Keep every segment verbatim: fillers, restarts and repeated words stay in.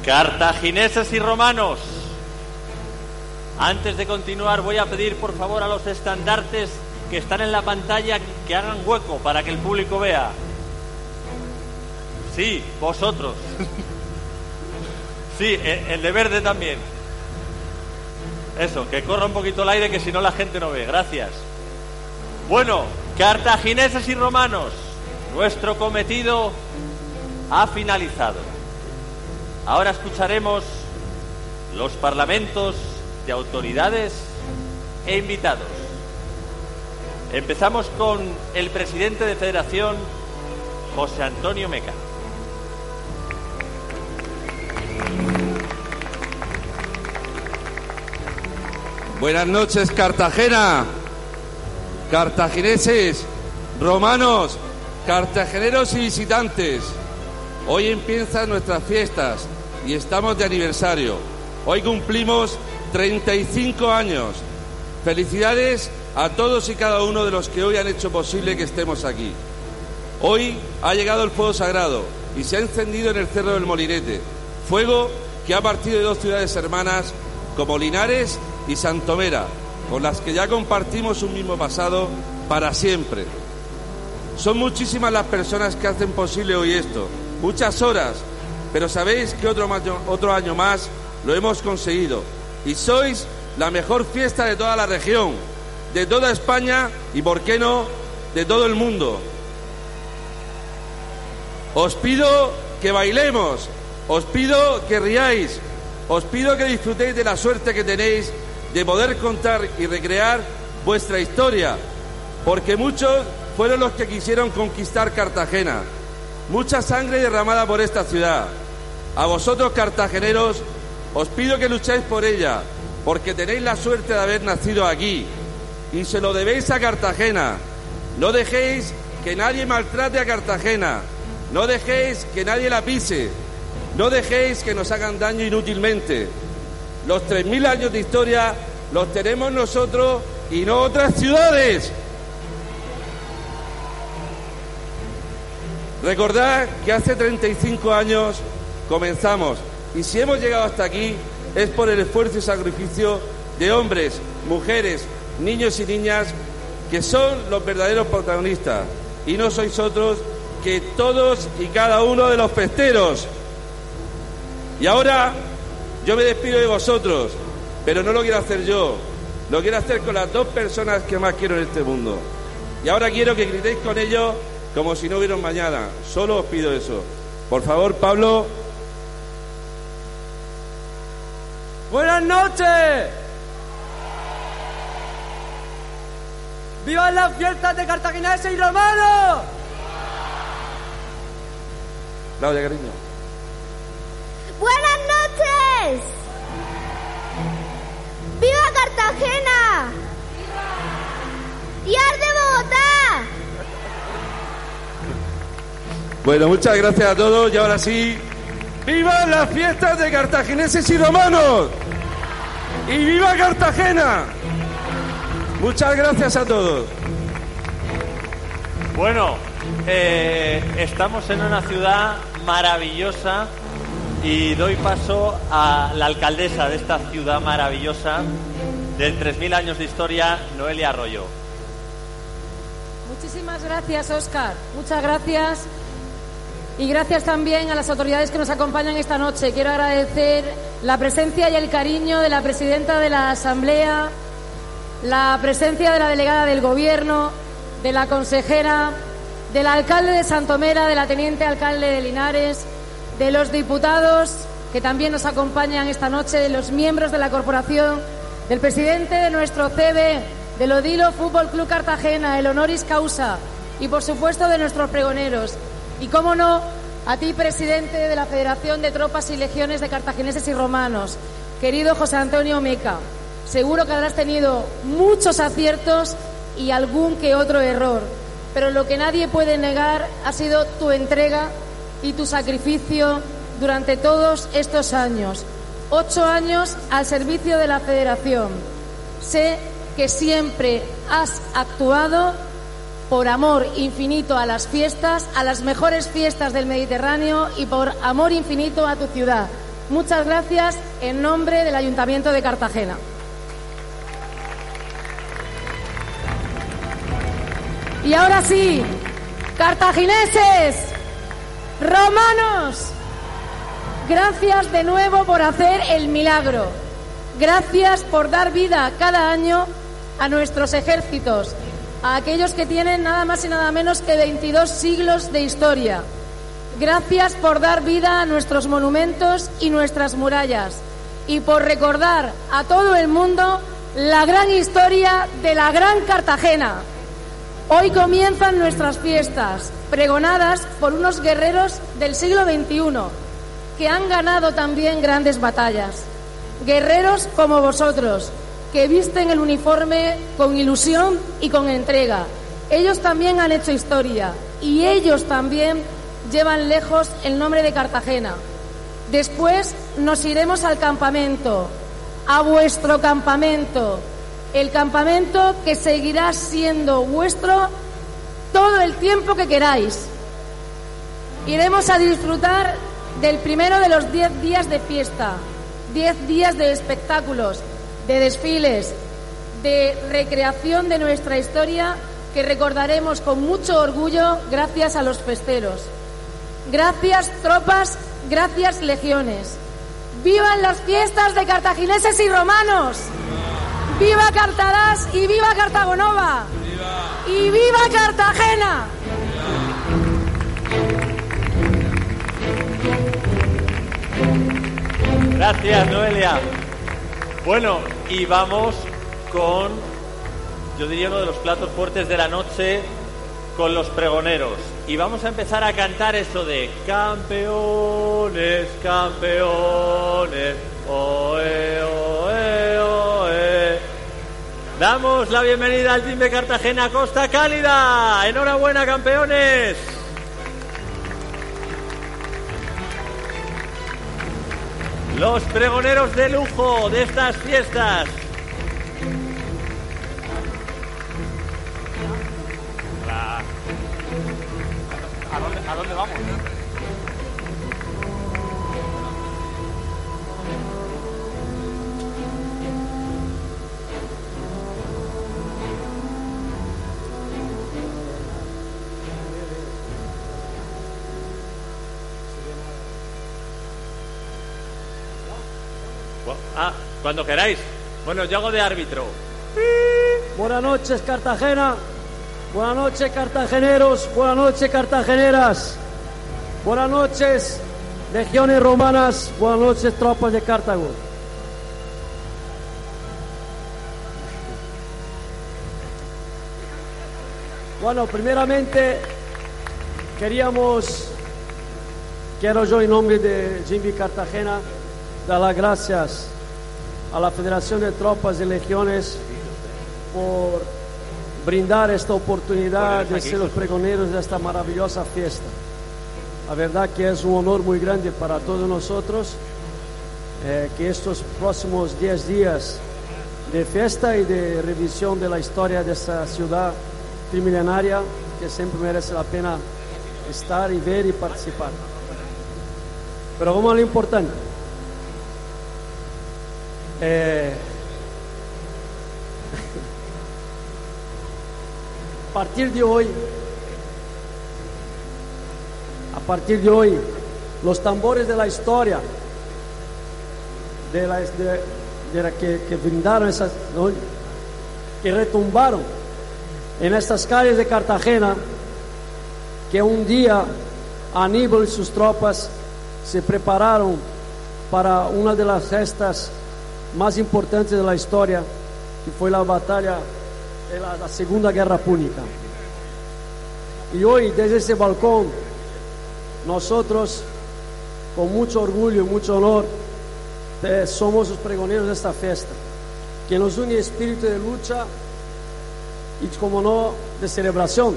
Cartagineses y romanos, antes de continuar voy a pedir por favor a los estandartes que están en la pantalla que hagan hueco para que el público vea. Sí, vosotros. Sí, el de verde también. Eso, que corra un poquito el aire, que si no la gente no ve. Gracias. Bueno, cartagineses y romanos, nuestro cometido ha finalizado. Ahora escucharemos los parlamentos de autoridades e invitados. Empezamos con el presidente de Federación, José Antonio Meca. Buenas noches, Cartagena, cartagineses, romanos, cartageneros y visitantes. Hoy empiezan nuestras fiestas y estamos de aniversario. Hoy cumplimos treinta y cinco años. Felicidades a todos y cada uno de los que hoy han hecho posible que estemos aquí. Hoy ha llegado el fuego sagrado y se ha encendido en el Cerro del Molinete, fuego que ha partido de dos ciudades hermanas como Linares y Santomera, con las que ya compartimos un mismo pasado para siempre. Son muchísimas las personas que hacen posible hoy esto, muchas horas, pero sabéis que otro año, otro año más lo hemos conseguido y sois la mejor fiesta de toda la región, de toda España y, por qué no, de todo el mundo. Os pido que bailemos, os pido que riáis, os pido que disfrutéis de la suerte que tenéis de poder contar y recrear vuestra historia, porque muchos fueron los que quisieron conquistar Cartagena. Mucha sangre derramada por esta ciudad. A vosotros, cartageneros, os pido que luchéis por ella, porque tenéis la suerte de haber nacido aquí y se lo debéis a Cartagena. No dejéis que nadie maltrate a Cartagena, no dejéis que nadie la pise, no dejéis que nos hagan daño inútilmente. Los tres mil años de historia los tenemos nosotros y no otras ciudades. Recordad que hace treinta y cinco años comenzamos, y si hemos llegado hasta aquí es por el esfuerzo y sacrificio de hombres, mujeres, niños y niñas que son los verdaderos protagonistas, y no sois otros que todos y cada uno de los festeros. Y ahora yo me despido de vosotros, pero no lo quiero hacer yo, lo quiero hacer con las dos personas que más quiero en este mundo. Y ahora quiero que gritéis con ellos como si no hubiera un mañana. Solo os pido eso. Por favor, Pablo. ¡Buenas noches! ¡Vivan las fiestas de cartagineses y romanos! Claudia, cariño. ¡Buenas noches! ¡Viva Cartagena! ¡Y arde Bogotá! Bueno, muchas gracias a todos y ahora sí, ¡viva las fiestas de cartagineses y romanos! ¡Y viva Cartagena! Muchas gracias a todos. Bueno, eh, estamos en una ciudad maravillosa y doy paso a la alcaldesa de esta ciudad maravillosa de tres mil años de historia, Noelia Arroyo. Muchísimas gracias, Óscar. Muchas gracias. Y gracias también a las autoridades que nos acompañan esta noche. Quiero agradecer la presencia y el cariño de la presidenta de la Asamblea, la presencia de la delegada del Gobierno, de la consejera, del alcalde de Santomera, de la teniente alcalde de Linares, de los diputados que también nos acompañan esta noche, de los miembros de la corporación, del presidente de nuestro C B, del Odilo Fútbol Club Cartagena, el honoris causa, y por supuesto de nuestros pregoneros. Y cómo no, a ti, presidente de la Federación de Tropas y Legiones de Cartagineses y Romanos, querido José Antonio Meca. Seguro que habrás tenido muchos aciertos y algún que otro error, pero lo que nadie puede negar ha sido tu entrega y tu sacrificio durante todos estos años. Ocho años al servicio de la Federación. Sé que siempre has actuado por amor infinito a las fiestas, a las mejores fiestas del Mediterráneo y por amor infinito a tu ciudad. Muchas gracias en nombre del Ayuntamiento de Cartagena. Y ahora sí, cartagineses, romanos, gracias de nuevo por hacer el milagro. Gracias por dar vida cada año a nuestros ejércitos, a aquellos que tienen nada más y nada menos que veintidós siglos de historia. Gracias por dar vida a nuestros monumentos y nuestras murallas y por recordar a todo el mundo la gran historia de la Gran Cartagena. Hoy comienzan nuestras fiestas, pregonadas por unos guerreros del siglo veintiuno, que han ganado también grandes batallas. Guerreros como vosotros, que visten el uniforme con ilusión y con entrega. Ellos también han hecho historia y ellos también llevan lejos el nombre de Cartagena. Después nos iremos al campamento, a vuestro campamento, el campamento que seguirá siendo vuestro todo el tiempo que queráis. Iremos a disfrutar del primero de los diez días de fiesta, diez días de espectáculos, de desfiles, de recreación de nuestra historia que recordaremos con mucho orgullo gracias a los festeros. Gracias, tropas, gracias, legiones. ¡Vivan las fiestas de cartagineses y romanos! ¡Viva Cartaraz y viva Cartagonova! ¡Viva! ¡Y viva Cartagena! Gracias, Noelia. Bueno, y vamos con, yo diría, uno de los platos fuertes de la noche, con los pregoneros. Y vamos a empezar a cantar eso de campeones, campeones, oe, oe, oe. Damos la bienvenida al Team de Cartagena Costa Cálida. ¡Enhorabuena, campeones! Los pregoneros de lujo de estas fiestas. ¿A dónde, a dónde vamos? Ah, cuando queráis. Bueno, yo hago de árbitro. Buenas noches, Cartagena. Buenas noches, cartageneros. Buenas noches, cartageneras. Buenas noches, legiones romanas. Buenas noches, tropas de Cartago. Bueno, primeramente queríamos, quiero yo en nombre de Jimmy Cartagena dar las gracias a la Federación de Tropas y Legiones por brindar esta oportunidad de ser los pregoneros de esta maravillosa fiesta. La verdad que es un honor muy grande para todos nosotros eh, que estos próximos diez días de fiesta y de revisión de la historia de esta ciudad trimilenaria, que siempre merece la pena estar y ver y participar. Pero vamos a lo importante. Eh, a partir de hoy, a partir de hoy, los tambores de la historia, de la, de, de la que, que brindaron esas, ¿no?, que retumbaron en estas calles de Cartagena, que un día Aníbal y sus tropas se prepararon para una de las gestas más importantes de la historia, que fue la batalla de la, la Segunda Guerra Púnica. Y hoy, desde ese balcón, nosotros, con mucho orgullo y mucho honor, eh, somos los pregoneros de esta fiesta, que nos une espíritu de lucha y, como no, de celebración.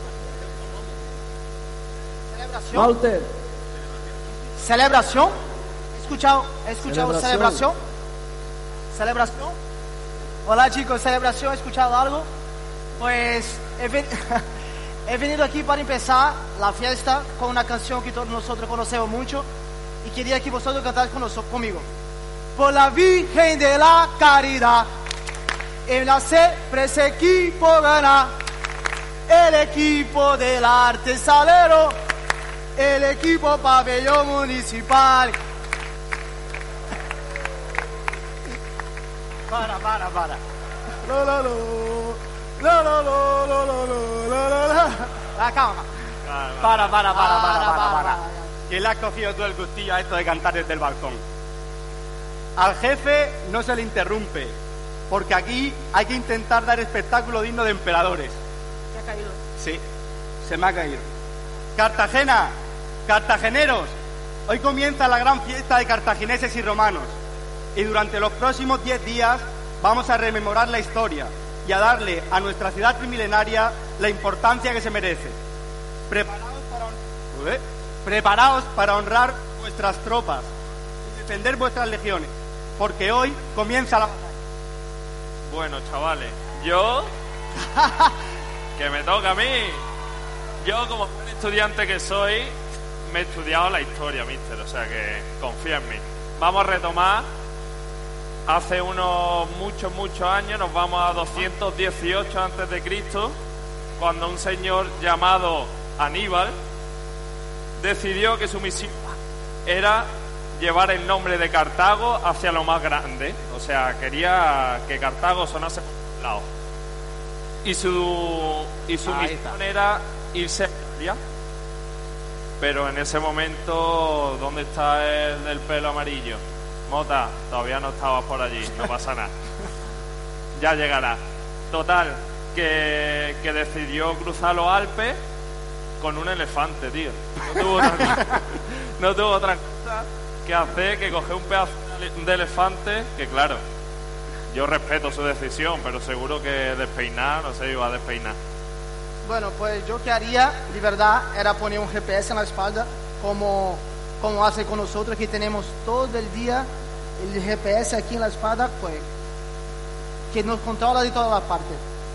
Celebración. Walter. Celebración. ¿He escuchado, he escuchado Celebración. celebración? Celebración. Hola chicos, celebración, ¿he escuchado algo? Pues he, ven... he venido aquí para empezar la fiesta con una canción que todos nosotros conocemos mucho, y quería que vosotros cantáis con nosotros, conmigo. Por la Virgen de la Caridad, en la siempre ese equipo gana, el equipo del arte salero, el equipo pabellón municipal. Para, para, para. Lo, lo, lo. Lo, lo, lo, lo, lo, lo, lo, lo. Ah, calma. Para, para, para, para, para, Para, para, para. ¿Quién le has cogido tú el gustillo a esto de cantar desde el balcón? Al jefe no se le interrumpe, porque aquí hay que intentar dar espectáculo digno de emperadores. ¿Se ha caído? Sí, se me ha caído. Cartagena, cartageneros, hoy comienza la gran fiesta de cartagineses y romanos, y durante los próximos diez días vamos a rememorar la historia y a darle a nuestra ciudad trimilenaria la importancia que se merece. Preparaos para, hon- Ué. Preparaos para honrar vuestras tropas y defender vuestras legiones, porque hoy comienza la batalla. Bueno, chavales, yo... que me toca a mí. Yo, como buen estudiante que soy, me he estudiado la historia, mister, o sea que confía en mí. Vamos a retomar. Hace unos muchos, muchos años, nos vamos a doscientos dieciocho antes de Cristo, cuando un señor llamado Aníbal decidió que su misión era llevar el nombre de Cartago hacia lo más grande. O sea, quería que Cartago sonase por todos lados. Y su, y su Ahí misión está. era irse a Italia. Pero en ese momento, ¿dónde está el del pelo amarillo? Mota, todavía no estabas por allí, no pasa nada. Ya llegará. Total, que, que decidió cruzar los Alpes con un elefante, tío. No tuvo otra, no tuvo otra cosa que hacer que coger un pedazo de elefante, que claro, yo respeto su decisión, pero seguro que despeinar, no se iba a despeinar. Bueno, pues yo que haría, de verdad, era poner un G P S en la espalda, como, como hace con nosotros, que tenemos todo el día el G P S aquí en la espalda, pues, que nos controla de todas las partes.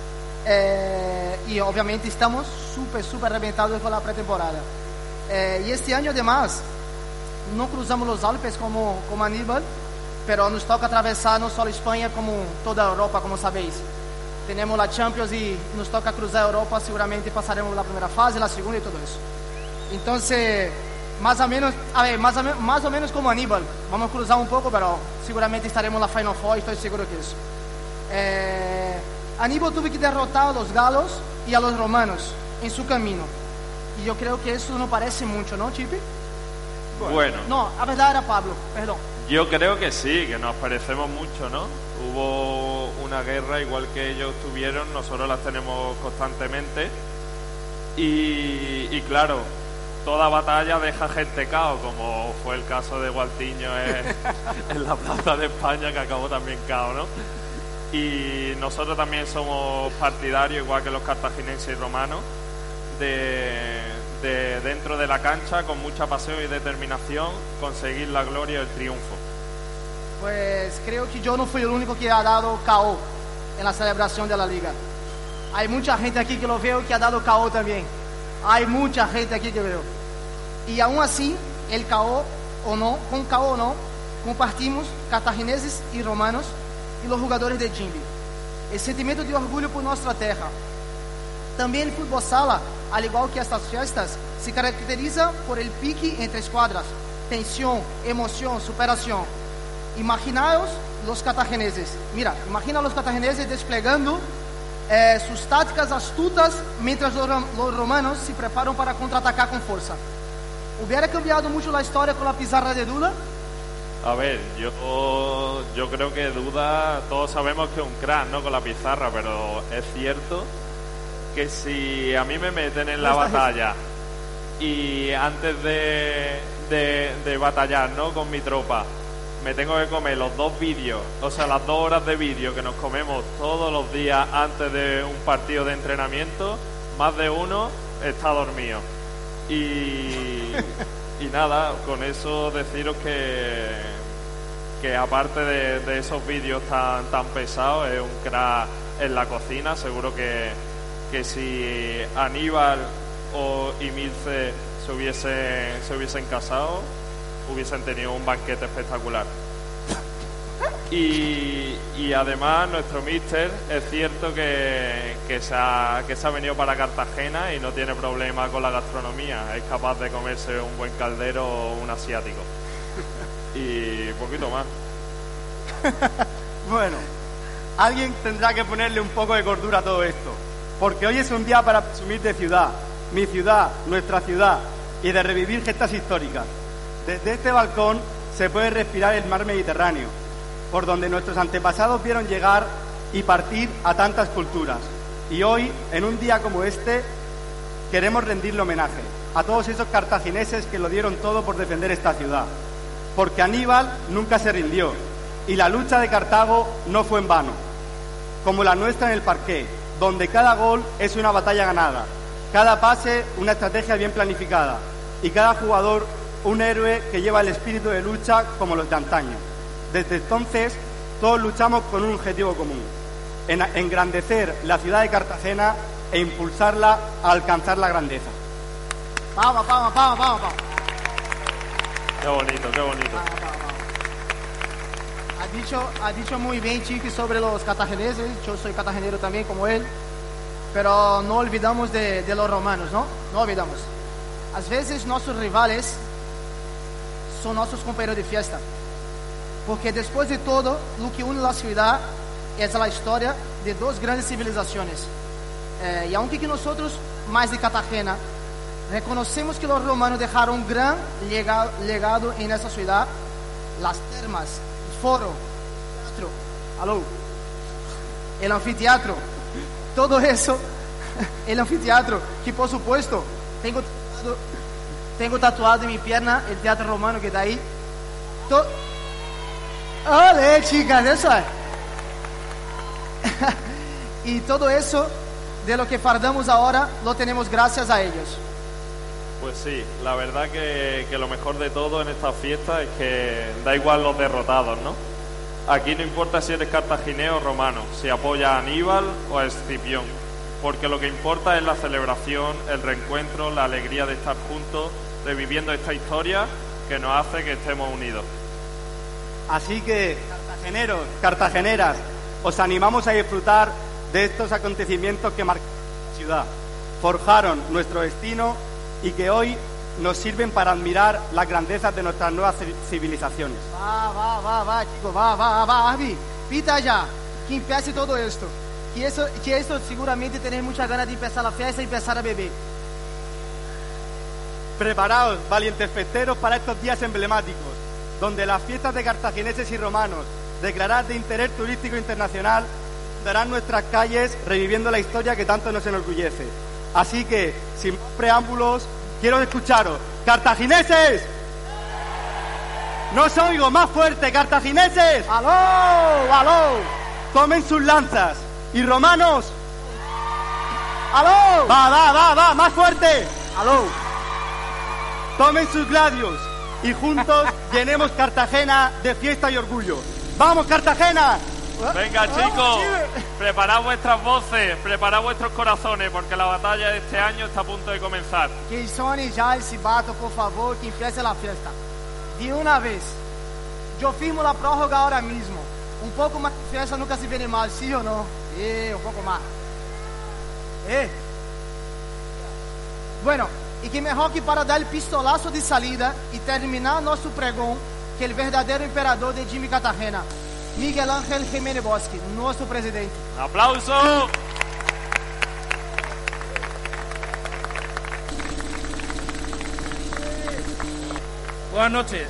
Eh, y obviamente estamos súper, súper reventados con la pretemporada. Eh, y este año, además, no cruzamos los Alpes como, como Aníbal, pero nos toca atravesar no solo España, como toda Europa, como sabéis. Tenemos la Champions y nos toca cruzar Europa, seguramente pasaremos la primera fase, la segunda y todo eso. Entonces, más o menos, a ver, más o, me- más o menos como Aníbal, vamos a cruzar un poco, pero seguramente estaremos en la Final Four, estoy seguro que eso. Eh, Aníbal tuvo que derrotar a los galos y a los romanos en su camino. Y yo creo que eso no parece mucho, ¿no, Chipi? Bueno, No, la verdad era Pablo, perdón. yo creo que sí, que nos parecemos mucho, ¿no? Hubo una guerra igual que ellos tuvieron, nosotros las tenemos constantemente. Y, y claro, toda batalla deja gente cao, como fue el caso de Gualtiño en, en la Plaza de España, que acabó también cao, ¿no? Y nosotros también somos partidarios, igual que los cartagineses y romanos, de, de dentro de la cancha, con mucha pasión y determinación, conseguir la gloria y el triunfo. Pues creo que yo no fui el único que ha dado K O en la celebración de la liga. Hay mucha gente aquí que lo veo que ha dado K O también. Hay mucha gente aquí que veo. Y aún así, el K O o no, con K O o no, compartimos cartagineses y romanos y los jugadores de Jimbi. El sentimiento de orgullo por nuestra tierra. También el fútbol sala, al igual que estas fiestas, se caracteriza por el pique entre escuadras, tensión, emoción, superación. Imaginaos los cartagineses. Mira, imagina los cartagineses desplegando eh, sus tácticas astutas mientras los, rom- los romanos se preparan para contraatacar con fuerza. ¿Hubiera cambiado mucho la historia con la pizarra de Duda? A ver, yo, yo creo que Duda, todos sabemos que es un crack, ¿no? Con la pizarra, pero es cierto que si a mí me meten en la No estás- batalla y antes de, de, de batallar, ¿no? Con mi tropa, me tengo que comer los dos vídeos, o sea, las dos horas de vídeo que nos comemos todos los días antes de un partido de entrenamiento, más de uno está dormido. Y, y nada, con eso deciros que, que aparte de, de esos vídeos tan, tan pesados, es un crack en la cocina. Seguro que, que si Aníbal o Imilce se hubiesen, se hubiesen casado, hubiesen tenido un banquete espectacular. Y, y además nuestro míster es cierto que, que, se ha, que se ha venido para Cartagena y no tiene problema con la gastronomía, es capaz de comerse un buen caldero o un asiático y poquito más. Bueno, alguien tendrá que ponerle un poco de cordura a todo esto, porque hoy es un día para presumir de ciudad, mi ciudad, nuestra ciudad, y de revivir gestas históricas. Desde este balcón se puede respirar el mar Mediterráneo, por donde nuestros antepasados vieron llegar y partir a tantas culturas. Y hoy, en un día como este, queremos rendirle homenaje a todos esos cartagineses que lo dieron todo por defender esta ciudad. Porque Aníbal nunca se rindió y la lucha de Cartago no fue en vano. Como la nuestra en el parqué, donde cada gol es una batalla ganada, cada pase una estrategia bien planificada y cada jugador un héroe que lleva el espíritu de lucha como los de antaño. Desde entonces, todos luchamos con un objetivo común, en engrandecer la ciudad de Cartagena e impulsarla a alcanzar la grandeza. Palma, palma, palma, palma, palma. Qué bonito, qué bonito. Palma, palma, palma. Ha dicho, ha dicho muy bien, Chiqui, sobre los cartagineses. Yo soy cartagenero también, como él. Pero no olvidamos de, de los romanos, ¿no? No olvidamos. A veces nuestros rivales son nuestros compañeros de fiesta. Porque después de todo, lo que une la ciudad es la historia de dos grandes civilizaciones. Eh, y aunque que nosotros, más de Cartagena, reconocemos que los romanos dejaron un gran legado, legado en esa ciudad, las termas, el foro, el teatro, aló, el anfiteatro, todo eso, el anfiteatro, que por supuesto, tengo tatuado, tengo tatuado en mi pierna el teatro romano que está ahí. To ¡Ole, chicas! Eso es. Y todo eso de lo que fardamos ahora lo tenemos gracias a ellos. Pues sí, la verdad que, que lo mejor de todo en esta fiesta es que da igual los derrotados, ¿no? Aquí no importa si eres cartaginés o romano, si apoyas a Aníbal o a Escipión, porque lo que importa es la celebración, el reencuentro, la alegría de estar juntos, reviviendo esta historia que nos hace que estemos unidos. Así que, cartageneros, cartageneras, os animamos a disfrutar de estos acontecimientos que marcaron la ciudad, forjaron nuestro destino y que hoy nos sirven para admirar las grandezas de nuestras nuevas civilizaciones. Va, va, va, va, chicos, va, va, va, Arby, pita ya, que empiece todo esto. Que eso, que esto seguramente tenéis muchas ganas de empezar la fiesta y empezar a beber. Preparaos, valientes festeros, para estos días emblemáticos, donde las fiestas de cartagineses y romanos, declaradas de interés turístico internacional, darán nuestras calles reviviendo la historia que tanto nos enorgullece. Así que, sin más preámbulos, quiero escucharos. ¡Cartagineses! ¡No os oigo! ¡Más fuerte! ¡Cartagineses! ¡Aló! ¡Aló! Tomen sus lanzas. ¿Y romanos? ¡Aló! ¡Va, va, va, va! ¡Más fuerte! ¡Aló! Tomen sus gladios y juntos llenemos Cartagena de fiesta y orgullo. ¡Vamos, Cartagena! Venga, chicos, preparad vuestras voces, preparad vuestros corazones, porque la batalla de este año está a punto de comenzar. Que suene ya el silbato, por favor, que empiece la fiesta. De una vez. Yo firmo la prórroga ahora mismo. Un poco más de fiesta nunca se viene mal, ¿sí o no? Eh, un poco más. Eh. Bueno, y que mejor que para dar el pistolazo de salida y terminar nuestro pregón, que el verdadero emperador de Jimmy Cartagena, Miguel Ángel Jiménez Bosque, nuestro presidente. ¡Un aplauso! Buenas noches.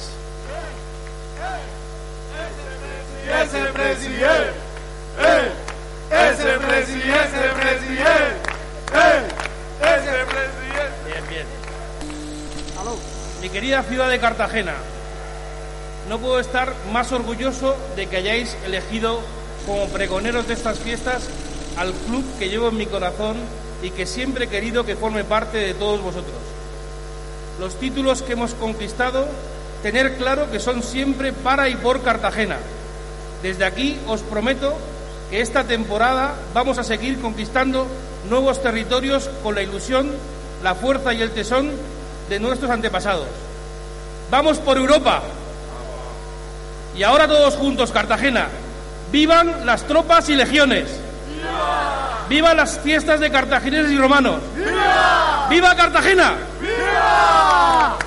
Ese presidente, ese presidente, ese presidente, ese presidente. Bien, bien. Aló. Mi querida ciudad de Cartagena, no puedo estar más orgulloso de que hayáis elegido como pregoneros de estas fiestas al club que llevo en mi corazón y que siempre he querido que forme parte de todos vosotros. Los títulos que hemos conquistado, tener claro que son siempre para y por Cartagena. Desde aquí os prometo que esta temporada vamos a seguir conquistando nuevos territorios con la ilusión, la fuerza y el tesón de nuestros antepasados. vamos por Europa. Y ahora todos juntos, Cartagena. ¡Vivan las tropas y legiones! ¡Viva! ¡Viva las fiestas de cartagineses y romanos! ¡Viva! ¡Viva Cartagena! ¡Viva!